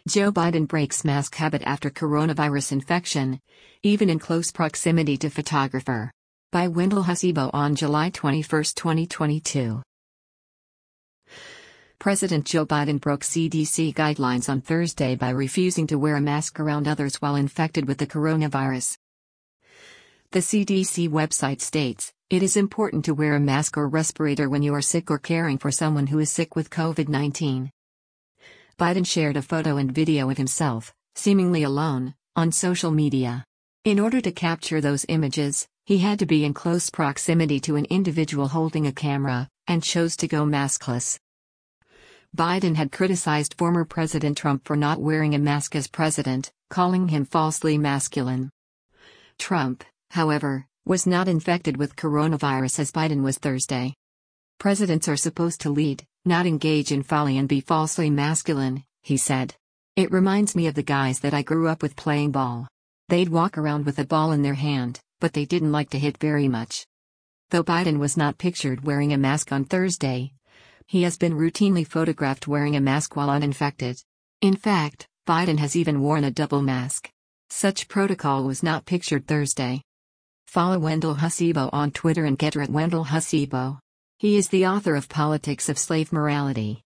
Joe Biden breaks mask habit after coronavirus infection, even in close proximity to photographer. By Wendell Hasibo on July 21, 2022. President Joe Biden broke CDC guidelines on Thursday by refusing to wear a mask around others while infected with the coronavirus. The CDC website states, "It is important to wear a mask or respirator when you are sick or caring for someone who is sick with COVID-19. Biden shared a photo and video of himself, seemingly alone, on social media. In order to capture those images, he had to be in close proximity to an individual holding a camera, and chose to go maskless. Biden had criticized former President Trump for not wearing a mask as president, calling him falsely masculine. Trump, however, was not infected with coronavirus as Biden was Thursday. Presidents are supposed to lead, not engage in folly and be falsely masculine, he said. It reminds me of the guys that I grew up with playing ball. They'd walk around with a ball in their hand, but they didn't like to hit very much. Though Biden was not pictured wearing a mask on Thursday, he has been routinely photographed wearing a mask while uninfected. In fact, Biden has even worn a double mask. Such protocol was not pictured Thursday. Follow Wendell Hasibo on Twitter and Getter at Wendell Hasibo. He is the author of Politics of Slave Morality.